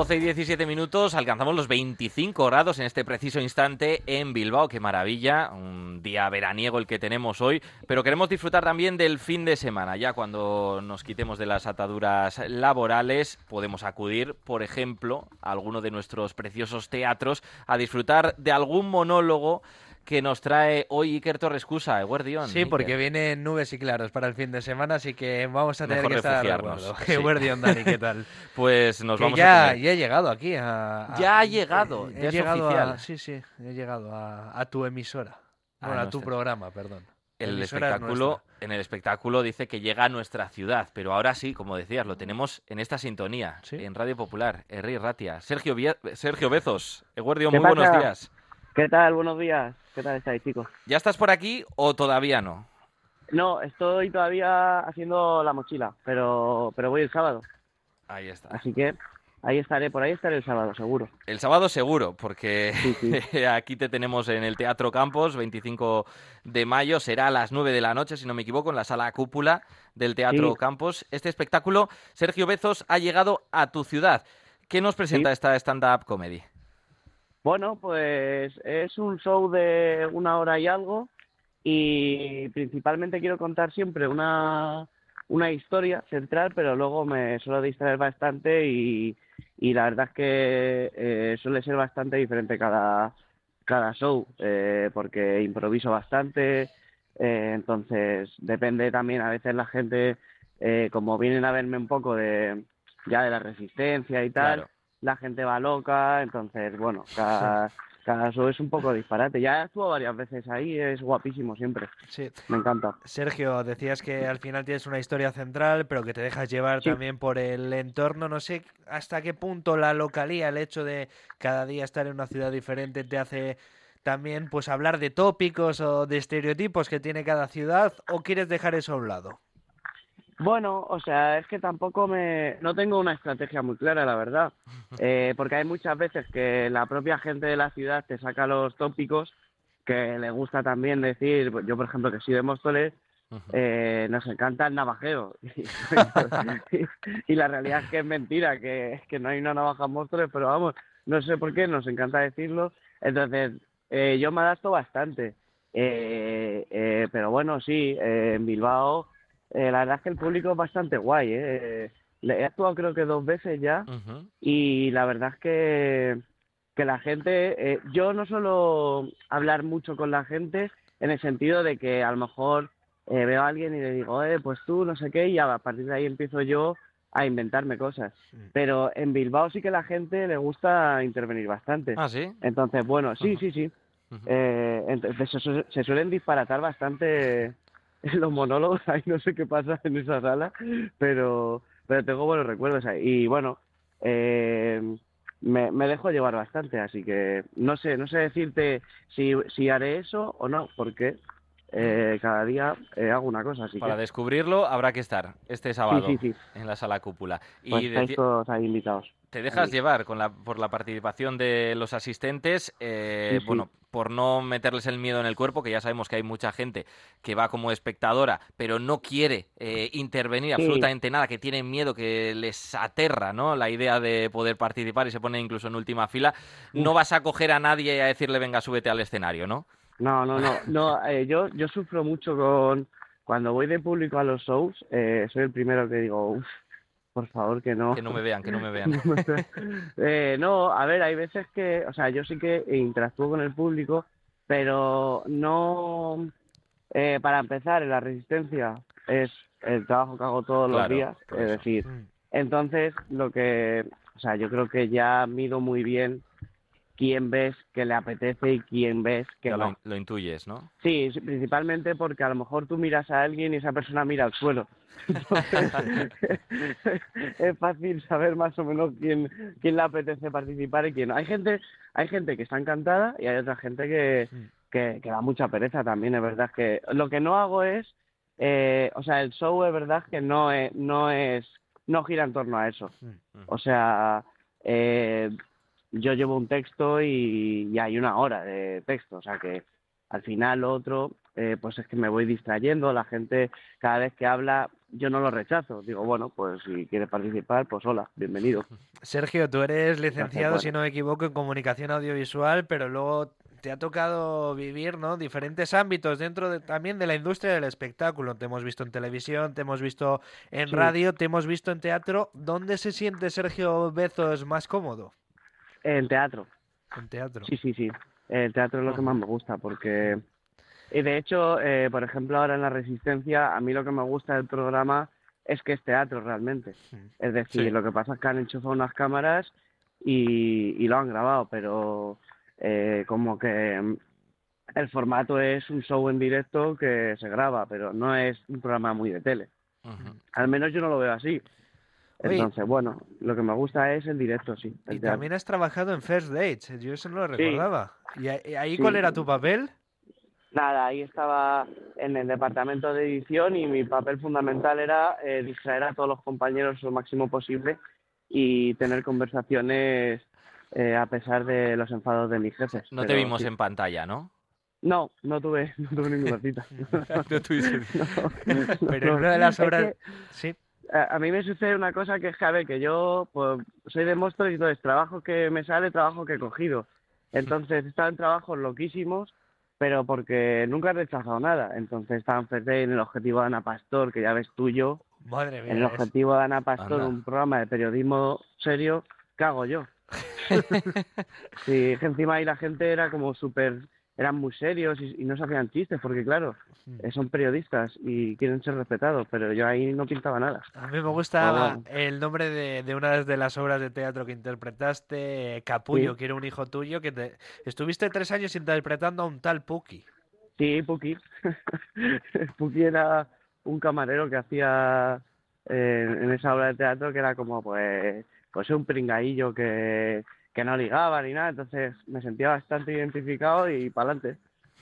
12 y 17 minutos, alcanzamos los 25 grados en este preciso instante en Bilbao. ¡Qué maravilla! Un día veraniego el que tenemos hoy, pero queremos disfrutar también del fin de semana. Ya cuando nos quitemos de las ataduras laborales, podemos acudir, por ejemplo, a alguno de nuestros preciosos teatros a disfrutar de algún monólogo que nos trae hoy Iker Torrescusa, Eguerdión. Sí, porque vienen nubes y claros para el fin de semana, así que vamos a tener Mejor que estar de refugiarnos. acuerdo. Sí. Eguerdión, Dani, ¿qué tal? Pues nos Que vamos ya, a comer. ya he llegado aquí Ya ha llegado, ya he es llegado oficial. Sí, he llegado a tu emisora. Bueno, a tu nuestra- programa, perdón. La El emisora es espectáculo, nuestra. en el espectáculo dice que llega a nuestra ciudad, pero ahora sí, como decías, lo tenemos en esta sintonía, ¿Sí? en Radio Popular, Herri Ratia. Sergio Bezos, Eguerdión, ¿Qué muy buenos pasa? días. ¿Qué tal? Buenos días. ¿Qué tal estáis, chicos? ¿Ya estás por aquí o todavía no? No, estoy todavía haciendo la mochila, pero voy el sábado. Ahí está. Así que ahí estaré, por ahí estaré el sábado, seguro. El sábado seguro, porque Sí. aquí te tenemos en el Teatro Campos, 25 de mayo, será a las 9 de la noche, si no me equivoco, en la sala cúpula del Teatro Sí. Campos. Este espectáculo, Sergio Bezos, ha llegado a tu ciudad. ¿Qué nos presenta Sí. esta stand-up comedy? Bueno, pues es un show de 1 hora y algo y principalmente quiero contar siempre una historia central, pero luego me suelo distraer bastante y la verdad es que suele ser bastante diferente cada show, porque improviso bastante, entonces depende también, a veces la gente, como vienen a verme un poco ya de la resistencia y tal, Claro. la gente va loca, entonces, bueno, cada show es un poco disparate. Ya estuvo varias veces ahí, es guapísimo siempre, Sí. me encanta. Sergio, decías que al final tienes una historia central, pero que te dejas llevar Sí. también por el entorno. No sé hasta qué punto la localía, el hecho de cada día estar en una ciudad diferente, te hace también pues hablar de tópicos o de estereotipos que tiene cada ciudad, o quieres dejar eso a un lado. Bueno, o sea, es que tampoco no tengo una estrategia muy clara, la verdad, porque hay muchas veces que la propia gente de la ciudad te saca los tópicos que le gusta también decir, pues yo por ejemplo que soy de Móstoles, nos encanta el navajeo y la realidad es que es mentira, que no hay una navaja en Móstoles, pero vamos, no sé por qué, nos encanta decirlo, entonces yo me adapto bastante, pero bueno, sí, en Bilbao. La verdad es que el público es bastante guay, ¿eh? He actuado creo que 2 veces ya Ujú. y la verdad es que la gente, yo no suelo hablar mucho con la gente en el sentido de que a lo mejor veo a alguien y le digo, pues tú no sé qué y a partir de ahí empiezo yo a inventarme cosas. Pero en Bilbao sí que la gente le gusta intervenir bastante. ¿Ah, sí? Entonces, bueno, sí. Ujú. Entonces se suelen disparatar bastante en los monólogos, ahí no sé qué pasa en esa sala, pero tengo buenos recuerdos ahí. Y bueno, eh, me dejo llevar bastante, así que no sé decirte si haré eso o no, porque cada día hago una cosa, así Para que descubrirlo habrá que estar este sábado sí, en la sala cúpula. pues Y estáis todos ahí invitados. te dejas Ahí. llevar por la participación de los asistentes, Sí. bueno, por no meterles el miedo en el cuerpo, que ya sabemos que hay mucha gente que va como espectadora, pero no quiere intervenir Sí. absolutamente nada, que tienen miedo, que les aterra, ¿no?, la idea de poder participar y se pone incluso en última fila. No Uf. vas a coger a nadie y a decirle, venga, súbete al escenario, ¿no? No, yo sufro mucho cuando voy de público a los shows, soy el primero que digo, uff, por favor que no. Que no me vean, que no me vean. No, a ver, hay veces que, o sea, yo sí que interactúo con el público, pero no, para empezar, en la resistencia es el trabajo que hago todos los Claro, días, por es eso. decir, entonces o sea, yo creo que ya mido muy bien quién ves que le apetece y quién ves que Ya no. lo intuyes, ¿no? Sí, principalmente porque a lo mejor tú miras a alguien y esa persona mira al suelo. Entonces, es fácil saber más o menos quién le apetece participar y quién no. Hay gente que está encantada y hay otra gente que da mucha pereza también, es verdad que lo que no hago es, o sea, el show es verdad que no gira en torno a eso. O sea, eh, yo llevo un texto y hay 1 hora de texto, o sea que al final lo otro pues es que me voy distrayendo, la gente cada vez que habla yo no lo rechazo, digo, bueno, pues si quieres participar, pues hola, bienvenido. Sergio, tú eres Entonces, licenciado, si bueno, no me equivoco, en comunicación audiovisual, pero luego te ha tocado vivir, ¿no? Diferentes ámbitos dentro también de la industria del espectáculo. Te hemos visto en televisión, te hemos visto en sí, radio, te hemos visto en teatro. ¿Dónde se siente Sergio Bezos más cómodo? el teatro, En teatro. sí, sí, sí, el teatro es lo que más Ujú. me gusta, porque, y de hecho, por ejemplo, ahora en La Resistencia, a mí lo que me gusta del programa es que es teatro realmente. Es decir, Sí. lo que pasa es que han enchufado unas cámaras y lo han grabado, pero como que el formato es un show en directo que se graba, pero no es un programa muy de tele. Ujú. Al menos yo no lo veo así. Oye, Entonces, bueno, lo que me gusta es el directo, sí, y el teatro. también has trabajado en First Dates. Yo eso no lo Sí, recordaba. ¿Y ahí cuál sí. era tu papel? Nada, ahí estaba en el departamento de edición y mi papel fundamental era distraer a todos los compañeros lo máximo posible y tener conversaciones a pesar de los enfados de mis O sea, jefes. no te Pero vimos sí. en pantalla, ¿no? No, no tuve ninguna cita. No tuviste. No, Pero en no. una de las Es obras... que Sí. a mí me sucede una cosa que es que, a ver, que yo pues, soy de Móstoles y entonces trabajo que me sale, trabajo que he cogido. Entonces he estado en trabajos loquísimos, pero porque nunca he rechazado nada. Entonces estaba en FEDE, en el objetivo de Ana Pastor, que ya ves tuyo, Madre en el mía, es... objetivo de Ana Pastor, Anda. un programa de periodismo serio, ¿qué hago yo? Sí, es que encima ahí la gente era como súper, eran muy serios y no se hacían chistes, porque claro, son periodistas y quieren ser respetados, pero yo ahí no pintaba nada. A mí me Pues gusta bueno, el nombre de una de las obras de teatro que interpretaste, Capullo, sí, que era un hijo tuyo, estuviste 3 años interpretando a un tal Puki. sí, Puki. Puki era un camarero que hacía en esa obra de teatro que era como pues un pringaillo que no ligaba ni nada, entonces me sentía bastante identificado y para adelante.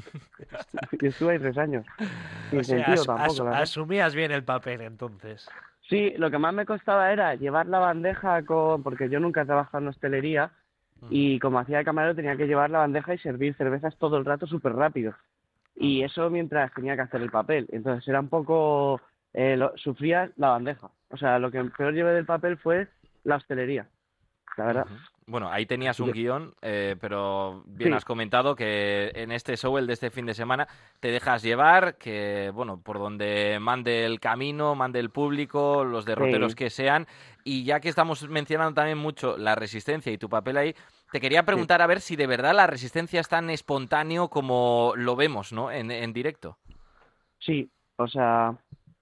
Y estuve ahí 3 años, O sin sea, sentido tampoco, la verdad. asumías bien el papel entonces. Sí, lo que más me costaba era llevar la bandeja porque yo nunca he trabajado en hostelería Ujú, y como hacía de camarero tenía que llevar la bandeja y servir cervezas todo el rato súper rápido. Y ujú. eso mientras tenía que hacer el papel. Entonces era un poco, sufría la bandeja. O sea, lo que peor llevé del papel fue la hostelería, la verdad. Ujú. Bueno, ahí tenías Así un que guión, pero bien sí, has comentado que en este show, el de este fin de semana, te dejas llevar, que, bueno, por donde mande el camino, mande el público, los derroteros sí, que sean. Y ya que estamos mencionando también mucho la resistencia y tu papel ahí, te quería sí, preguntar a ver si de verdad la resistencia es tan espontáneo como lo vemos, ¿no? En directo. sí. O sea,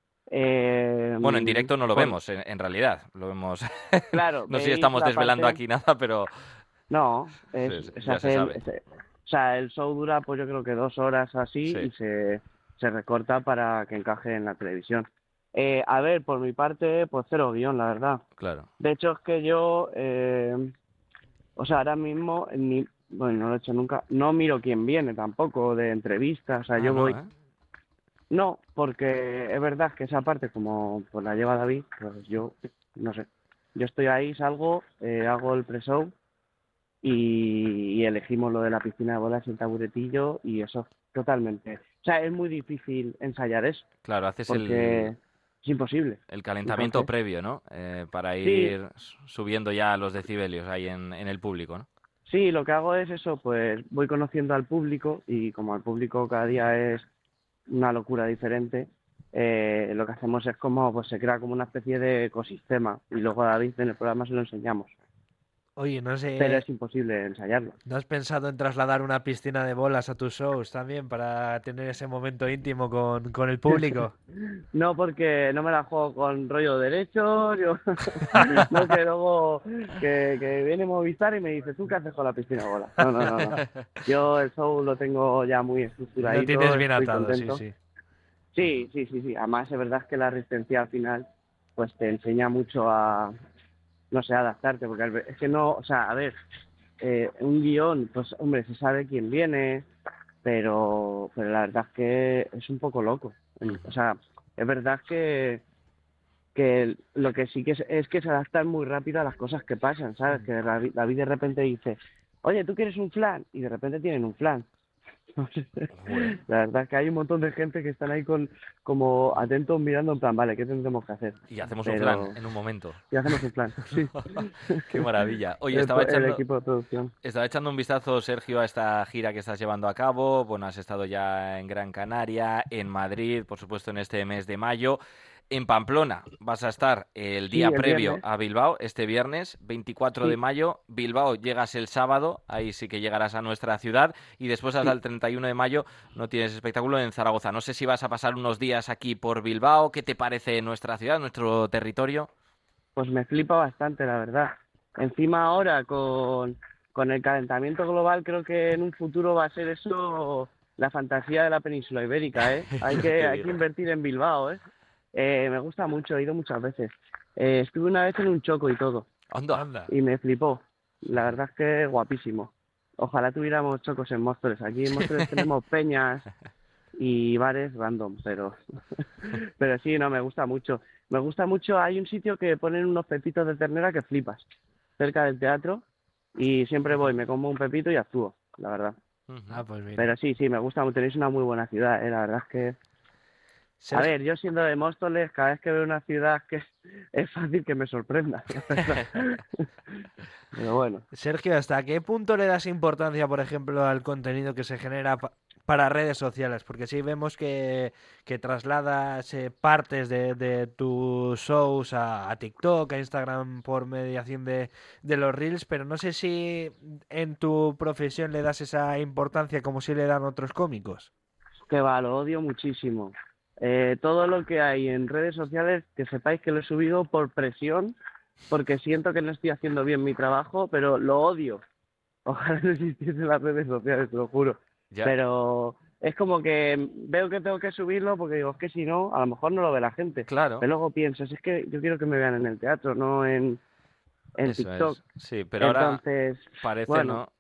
eh, Bueno, en directo no lo por, vemos, en realidad. Lo vemos. claro, No sé si veis estamos la desvelando parte. aquí nada, pero No, se ya se hace sabe. o sea, el show dura pues yo creo que 2 horas así Sí, y se recorta para que encaje en la televisión. A ver, por mi parte, pues cero guión, la verdad. claro. De hecho, es que yo, o sea, ahora mismo, bueno, no lo he hecho nunca, no miro quién viene tampoco de entrevistas, o sea, Ah, yo no, voy, ¿eh? no, porque es verdad que esa parte, como pues la lleva David, pues yo, no sé, yo estoy ahí, salgo, hago el pre-show y elegimos lo de la piscina de bolas y el taburetillo y eso totalmente. O sea, es muy difícil ensayar eso, Claro, haces porque es imposible. el calentamiento Entonces, previo, ¿no? Para sí, ir subiendo ya los decibelios ahí en el público, ¿no? sí, lo que hago es eso, pues voy conociendo al público y como el público cada día es una locura diferente, lo que hacemos es como, pues se crea como una especie de ecosistema y luego a David en el programa se lo enseñamos, Oye, no pero sé, es imposible ensayarlo. ¿no has pensado en trasladar una piscina de bolas a tus shows también para tener ese momento íntimo con el público? No, porque no me la juego con rollo derecho, yo no que luego que viene Movistar y me dice, ¿tú qué haces con la piscina de bola? No, no, no, no. Yo el show lo tengo ya muy Lo tienes estructuradito, bien estoy atado, sí, contento. sí. Ujú. Sí, sí, sí, sí. Además es verdad que la resistencia al final pues te enseña mucho a, no sé, adaptarte, porque es que no, o sea, a ver, un guión, pues hombre, se sabe quién viene, pero la verdad es que es un poco loco. O Ujú. sea, es verdad que lo que sí que es que se adaptan muy rápido a las cosas que pasan, ¿sabes? Que David de repente dice, oye, ¿tú quieres un flan? Y de repente tienen un flan. Joder. La verdad es que hay un montón de gente que están ahí como atentos mirando en plan, vale, ¿qué tendremos que hacer? Y hacemos un Pero plan en un momento. y hacemos un plan, sí. Qué maravilla. Oye, El equipo de producción. estaba echando un vistazo, Sergio, a esta gira que estás llevando a cabo. Bueno, has estado ya en Gran Canaria, en Madrid, por supuesto, en este mes de mayo. En Pamplona vas a estar el Sí, día el previo viernes. a Bilbao, este viernes, 24 de Sí, mayo. Bilbao llegas el sábado, ahí sí que llegarás a nuestra ciudad. Y después hasta sí. el 31 de mayo no tienes espectáculo en Zaragoza. No sé si vas a pasar unos días aquí por Bilbao. ¿Qué te parece nuestra ciudad, nuestro territorio? Pues me flipa bastante, la verdad. Encima ahora con el calentamiento global, creo que en un futuro va a ser eso la fantasía de la península ibérica, ¿eh? Hay No que, te hay que digo. invertir en Bilbao, ¿eh? Me gusta mucho, he ido muchas veces. Estuve una vez en un choco y todo, Anda. Anda. y me flipó. La verdad es que guapísimo. Ojalá tuviéramos chocos en Móstoles. Aquí en Móstoles tenemos peñas y bares random, pero sí, no, me gusta mucho. Me gusta mucho, hay un sitio que ponen unos pepitos de ternera que flipas, cerca del teatro, y siempre voy, me como un pepito y actúo, la verdad. Ah, pues mira. Pero sí, sí, me gusta mucho, tenéis una muy buena ciudad, la verdad es que... A Sergio, ver, yo siendo de Móstoles, cada vez que veo una ciudad que es fácil que me sorprenda, la verdad. Pero bueno. Sergio, ¿hasta qué punto le das importancia, por ejemplo, al contenido que se genera para redes sociales? Porque sí vemos que trasladas partes de tus shows a TikTok, a Instagram por mediación de los Reels, pero no sé si en tu profesión le das esa importancia como si le dan otros cómicos. Que va, lo odio muchísimo. Todo lo que hay en redes sociales, que sepáis que lo he subido por presión, porque siento que no estoy haciendo bien mi trabajo, pero lo odio. Ojalá no existiesen las redes sociales, te lo juro. Ya, Pero es como que veo que tengo que subirlo porque digo, es que si no, a lo mejor no lo ve la gente. claro. Pero luego piensas, es que yo quiero que me vean en el teatro, no en Eso TikTok. es. Sí, pero ahora Entonces, parece, bueno, ¿no?